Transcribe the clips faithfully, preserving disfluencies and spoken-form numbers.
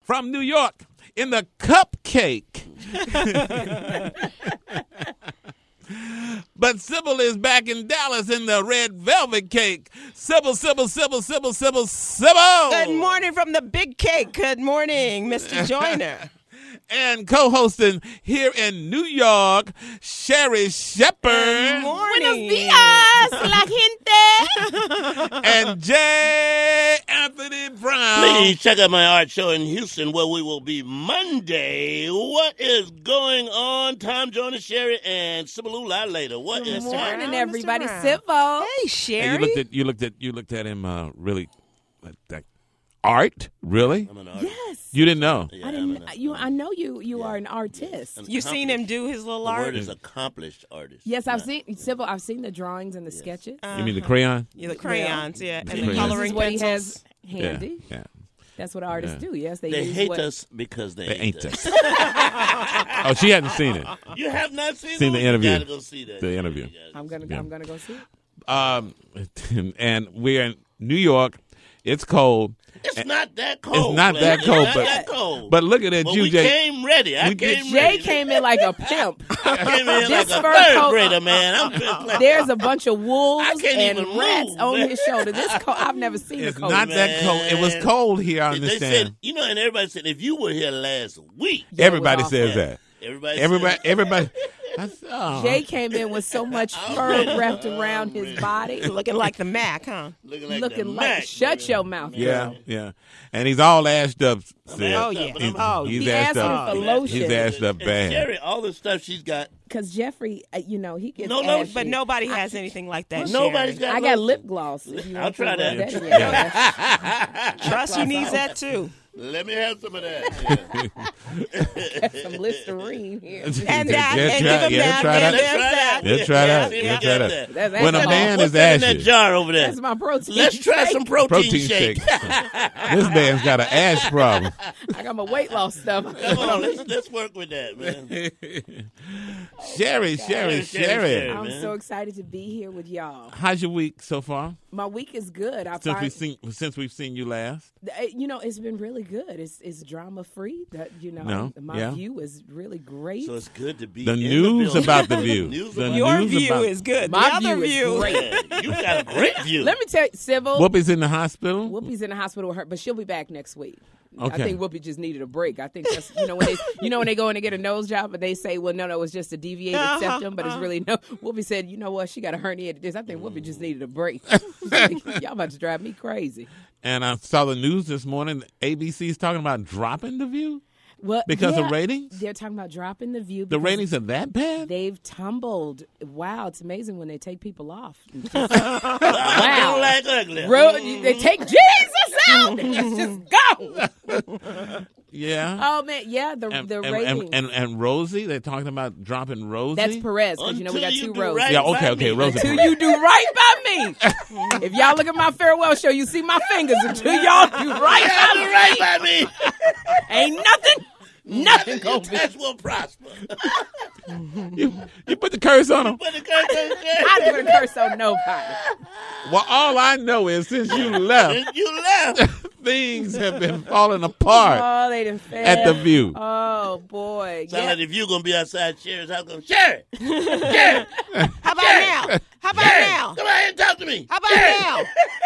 from New York in the cupcake. But Sybil is back in Dallas in the red velvet cake. Sybil, Sybil, Sybil, Sybil, Sybil, Sybil. Good morning from the big cake. Good morning, Mister Joyner. And co-hosting here in New York, Sherry Shepherd. Good morning. Buenos dias, la gente. And J. Anthony Brown. Please check out my art show in Houston where we will be Monday. What is going on? Tom Jonas, Sherry, and Sybil later. What Good is morning, happening? everybody. Brown. Sybil. Hey, Sherry. Hey, you looked at you looked at you looked at him uh, really like that art? Really? I'm an artist. Yes. You didn't know. Yeah, I didn't. I'm an- You. I know you. You are an artist. An You seen him do his little The art? word is accomplished artist. Yes, I've Not- seen Sybil. I've seen the drawings and the sketches. You mean the crayon? Yeah, the crayons, yeah, The and the crayons. This coloring is what he pencils. has handy. Yeah. yeah. That's what artists Yeah. do. Yes, they, They use hate what, us because they, They ain't ain't us. us. Oh, she hadn't seen it. You have not seen, Seen the You interview. gotta go see that. The interview. You gotta- I'm gonna. Yeah. I'm gonna go see. it. Um, and we're in New York. It's cold. It's not that cold. It's not man. that cold, It's but not that cold. but look at it, But you we Jay. came ready. I We did- came Jay ready. came in like a pimp. I came in like This a fur third coat- grader, man. I'm just like, There's a bunch of wolves I can't and even rats move, on man. his shoulder. This cold. I've never seen It's a cold. not that cold. It was Man. cold here. I They understand. said, you know, and everybody said, if you were here last week, Yeah, it was Everybody awful. says that. everybody, Everybody. said, Everybody. I said, oh. Jay came in with so much fur wrapped around his body, Looking like the Mac, huh? looking like, looking the like. Mac, Shut man. your mouth. Yeah, girl. yeah. And he's all ashed up. Sid. Oh, yeah. He's, Oh, he's he assed asked up. me for lotion. He's assed up And bad. Sherry, all the stuff she's got, Because Jeffrey, uh, you know, he gets No, no, ashy. But nobody has anything like that. nobody's Sherry. got. I got lip gloss. If you I'll want to try rub that. in. Yeah. Trust he needs that too. Let me have some of that. Yeah. Some Listerine here. And that, Yeah, and try- give him yeah, that, try and that. there's Let's try that. that. Yeah, try that. see, Yeah, we try got that. That- When a that's man What's is that in that ashy, jar over there? That's my protein. Let's try shake. some protein, protein shake. shake. This man's got an ash problem. I got my weight loss stuff. Come on, let's let's work with that, man. Sherry, Sherry, Sherry, Sherry. Sherry. I'm man. so excited to be here with y'all. How's your week so far? My week is good. I Since we find, seen since we've seen you last. uh, you know, it's been really good. It's it's drama free. That you know, No, my yeah. view is really great. So it's good to be The in news the about the view. News The about Your news view about- is good. My the other view is view, great. Yeah, you got a great view. Let me tell you, Sybil. Whoopi's in the hospital. Whoopi's in the hospital with her, but she'll be back next week. Okay. I think Whoopi just needed a break. I think that's you know when they you know when they go in to get a nose job, but they say, well, no, no, it was just a deviated Uh-huh, septum, but it's really no. Whoopi said, you know what, she got a herniated disc. I think Whoopi just needed a break. She's like, y'all about to drive me crazy. And I saw the news this morning. A B C's talking about dropping the view Well, because yeah, of ratings. they're talking about dropping the view. The because ratings are that bad. They've tumbled. Wow, it's amazing when they take people off. I wow. don't like ugly. Ro- they take Jesus out. Let's just go. Yeah. Oh man, yeah, the and, the and, ratings. and, and, and Rosie, they're talking about dropping Rosie. That's Perez because you know we got Until two you do rows. right Yeah, okay, by okay, me. Rosie. Until you do right by me. If y'all look at my farewell show, you see my fingers. Until y'all do right by me, right by me. ain't nothing, nothing Your gonna be. test will prosper. you, you put the curse on them. But the curse on I didn't put a curse on nobody. Well, all I know is since you left, you left. things have been falling apart Oh, they done failed. at the View. Oh boy, Sound yeah. like if you gonna be outside Sherry's house, going Sherry, Sherry, How about now? How about Sherry, now? come out here and talk to me. How about now?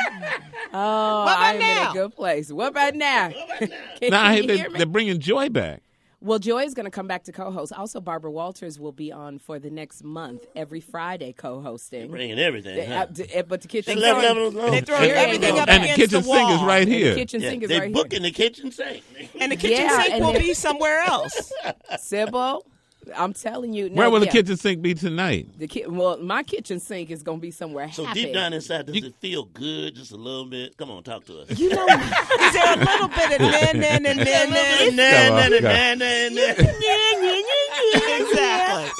Oh, What about I'm in now? a good place. What about now? Can Now I you hear they, hear me? they're bringing Joy back. Well, Joy is going to come back to co-host. Also, Barbara Walters will be on for the next month, every Friday co-hosting. Bringing everything, Uh, huh? d- uh, but the kitchen They left sink, levels alone. They throw Here everything you up go. And the against kitchen the wall. sink is right the here. kitchen Yeah, sink is they right booking the kitchen sink. And the kitchen Yeah, sink and will the- be somewhere else. here. Sybil, I'm telling you. No, Where will the yeah. kitchen sink be tonight? The ki- well, my kitchen sink is going to be somewhere So happy. deep down inside, does it feel good? Just a little bit. Come on, talk to us. You know, Is there a little bit of na na na na na? Nah, nah, Come on, nah, go. nah, nah, nah. Exactly.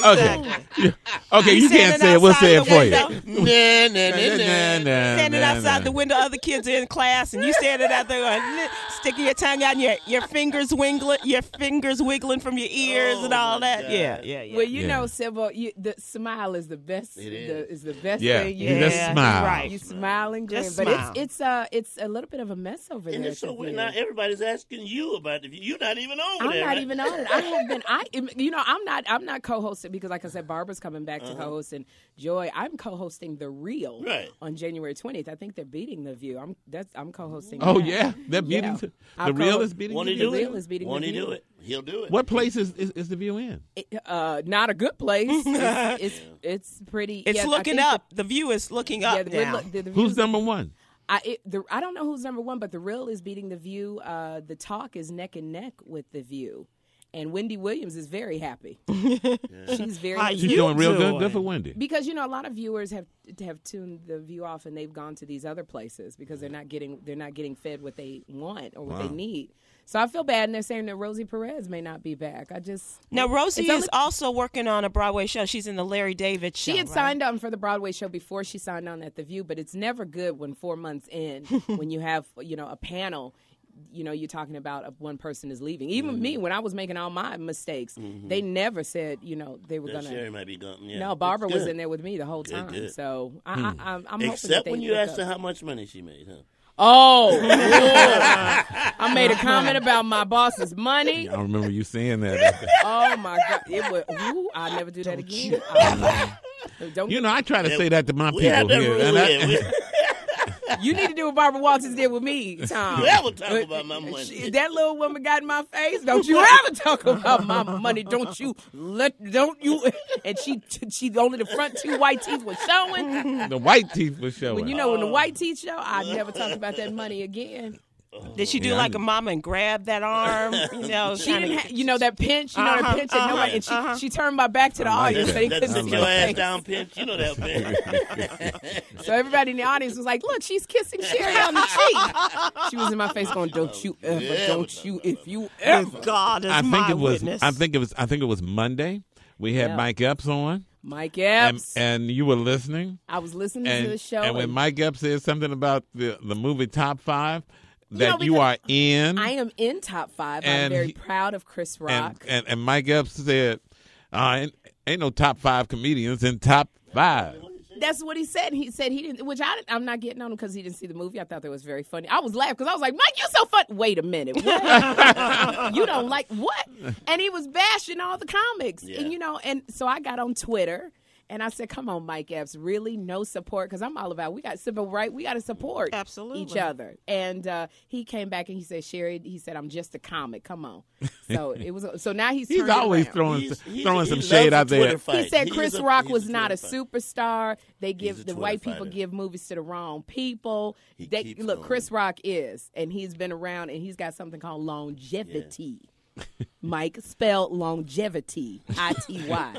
Okay. Yeah. Okay, you can't standing say it. We'll say it outside for the you. window. Nah, nah, nah, Nah, nah. nah, nah, Standing nah, outside nah. the window, other kids are in class, and you standing out there going, sticking your tongue out, and your your fingers wiggling, your fingers wiggling from your ears Oh, and all my that. God. Yeah, yeah, yeah. Well, you Yeah. know, Sybil, you, the smile is the best. It The, is. is the best Yeah, thing. you You just Yeah, smile. you're right. You smile and grin, Just but smile. it's it's uh it's a little bit of a mess over And there. it's so at the weird. view. Now everybody's asking you about the view. You're not even over I'm there. not right? even on it. I have been. I, you know, I'm not. I'm not co-hosting because, like I said, Barbara's coming back Uh-huh. to co-host, and Joy. I'm co-hosting The Real Right. on January twentieth. I think they're beating The View. I'm. That's. I'm co-hosting. Oh that. yeah, they're beating Yeah. the, I'll the real co- is beating Won't the he view. do Real it? is beating Won't the he view. do it? He'll do it. What place is, is, is the view in? It, uh, not a good place. It's it's, it's pretty. It's yeah, I looking think up. The, view is looking The, up yeah, the, now. the, the Who's View's- number one? I it, the, I don't know who's number one, but The Real is beating The View. Uh, the Talk is neck and neck with The View. And Wendy Williams is very happy. She's very How happy. She's You doing real good. doing? Good for Wendy. Because you know a lot of viewers have have tuned the View off and they've gone to these other places because they're not getting they're not getting fed what they want or what Wow. they need. So I feel bad, and they're saying that Rosie Perez may not be back. I just Now, Rosie It's is only- also working on a Broadway show. She's in the Larry David show. She had right? signed on for the Broadway show before she signed on at The View, but it's never good when four months in, when you have you know a panel, you know you're talking about a, one person is leaving. Even Mm-hmm. me, when I was making all my mistakes, they never said you know they were That gonna. Sherry might be gone. Yeah. No, Barbara It's was good. in there with me the whole Good, time. good. So I, I, I'm, I'm hoping that Except they when you look asked up. her how much money she made, huh? Oh, Lord. I made a comment about my boss's money. I remember you saying that. Oh my God! It was. Ooh, I'll never do that again. I- don't You know, I try to say that to my We have people that here. rule and I- here. We, You need to do what Barbara Walters did with me, Tom. we ever talk about my money. She- that little woman got in my face. Don't you ever talk about my money? Don't you let? Don't you? And she, she only the front two white teeth was showing. the white teeth was showing. When you know when the white teeth show, I never talk about that money again. Did she do Yeah, I like a knew. mama and grab that arm? You know, She kinda- didn't, ha- you know that pinch, you know Uh-huh, that pinch, and uh-huh, nobody, and she, uh-huh. she turned my back to the I like audience, that. so they That couldn't sit see your my ass face. down pinch. You know that pinch. So everybody in the audience was like, "Look, she's kissing Sherry on the cheek." She was in my face going, "Don't you ever, Yeah, don't you, if you ever." God is I think my it was. witness. I think it was. I think it was Monday. We had Yeah. Mike Epps on, Mike and, Epps. and you were listening. I was listening And, to the show. and when and Mike Epps said something about the the movie Top Five that know, you, because are in, I am in top five. I'm And very he- proud of Chris and, Rock. and and Mike Epps said, uh, ain't, ain't no top five comedians in top five. That's what he said. He said he didn't, which I, I'm not getting on him because he didn't see the movie. I thought that was very funny. I was laughing because I was like, Mike, you're so fun. Wait a minute. What? You don't like what? And he was bashing all the comics. Yeah. And, you know, and so I got on Twitter. And I said, come on, Mike Epps, really no support? Because I'm all about, we got civil right. We got to support Absolutely. each other. And uh, he came back and he said, Sherry, he said, I'm just a comic. Come on. So it was. So now he's He's turned it always around. throwing He's- he's- throwing he some loves shade a out there. Twitter fight. He said He Chris is a- Rock he's was a not a Twitter fighter. superstar. They He's give a the Twitter white people fighter. give movies to the wrong people. He They, keeps look, going. Chris Rock is, and he's been around, and he's got something called longevity. Mike spelled longevity, I T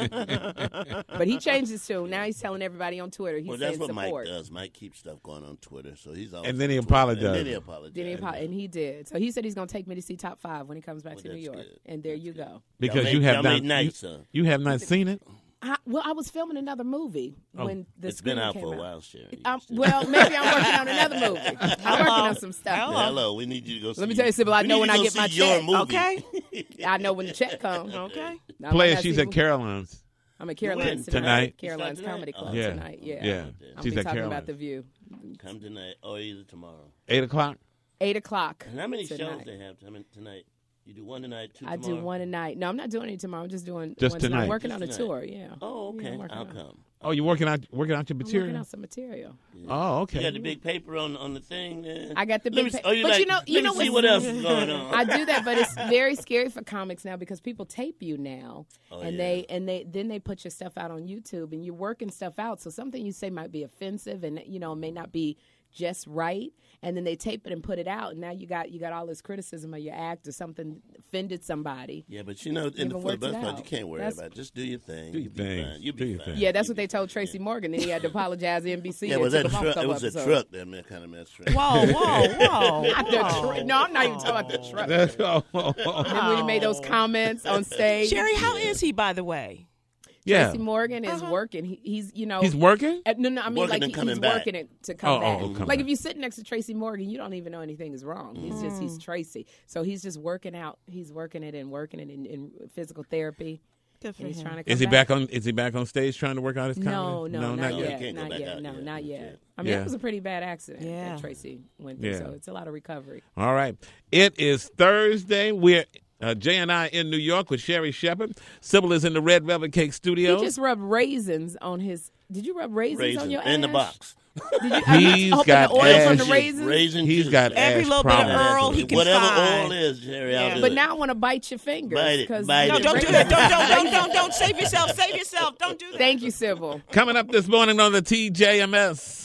Y. But he changed his tune. Now he's telling everybody on Twitter. He's Well, saying that's what support. Mike does. Mike keeps stuff going on Twitter, so he's always And then he on Twitter. apologized. And then he apologized. Then he apo- and he did. So he said he's going to take me to see Top Five when he comes back Well, to New that's York. good. And there That's you good. go. Because Y'all made- you have y'all not made nights, you, huh? you have not seen it. I, well, I was filming another movie Oh. when the It's been screening out came for a out. while, Sherry. Um, well, maybe I'm working on another movie. I'm working on some stuff. Hello. Hello, we need you to go see. Let me tell you, Sybil, I we know need when you I to get go my see your check, movie. Okay. I know when the check comes. Okay. I might Player, not she's see at the- Caroline's. I'm at Caroline's When? tonight. Tonight? Caroline's Tonight? Comedy Club Oh, Yeah. tonight. Yeah. Yeah. I'll She's be at talking Caroline's. about The View. Come tonight or either tomorrow. Eight o'clock. Eight o'clock. And how many shows tonight. they have t- tonight? You do one tonight, two I tomorrow? do one a night. No, I'm not doing any tomorrow. I'm just doing Just one tonight. tonight. I'm working Just on a tonight. tour. Yeah. Oh, Yeah, okay. I'm working I'll on it. come. Oh, you're working out working out your I'm working material. on some material. Oh, okay. You got the big paper on on the thing there? I got the Let big me, pa- oh, you but like, you know- you let know me see what's- what else is going on. I do that, but it's very scary for comics now because people tape you now, Oh, and yeah. they and they then they put your stuff out on YouTube, and you're working stuff out. So something you say might be offensive, and you know may not be just right, and then they tape it and put it out, and now you got you got all this criticism of your act or something offended somebody. Yeah, but you know, in the, Even for the worked it best part, out. you can't worry That's- about it. Just do your thing. Do You'll your be thing. fine. You'll Do be your fine. thing. Yeah, that's You'll what be they told fine. Tracy Morgan. Then he had to apologize to N B C. Yeah, and was took that him off truck? a It couple was a episodes. truck that man kind of messed around. Whoa, whoa, whoa. Not the tr- no, I'm not even talking about the truck. That's, oh, oh, oh. Remember when he made those comments on stage? Sherry, how is he, by the way? Yeah. Tracy Morgan is Uh-huh. working. He, he's, you know. He's working? Uh, no, no, I mean, Working like, and he, coming he's back. working it to come Oh, oh, back. oh, come like, back. if you sit next to Tracy Morgan, you don't even know anything is wrong. He's just, he's Tracy. So he's just working out. He's working it and working it in, in physical therapy. Good for And he's him. trying to come Is he back. back on? Is he back on stage trying to work out his comedy? No, no, not, not yet. yet. Can't go Not back yet. out No, yet. not Yeah. yet. I mean, Yeah. that was a pretty bad accident Yeah. that Tracy went through, Yeah. so it's a lot of recovery. All right. It is Thursday. We're uh, Jay and I in New York with Sherry Shepard. Sybil is in the Red Velvet Cake studio. He just rubbed raisins on his. Did you rub raisins Raisin on your in the ash? box. Did you, are you He's hoping got the oil from the ash. raisins? Raisin He's juice. got Every ash little bit of problems. Earl he can Whatever find. oil is, Jerry, Yeah. I'll do But it. now I want to bite your fingers. Bite it, 'cause bite No, it. don't do that. Don't, don't, don't, don't, don't. Save yourself. Save yourself. Don't do that. Thank you, Sybil. Coming up this morning on the T J M S.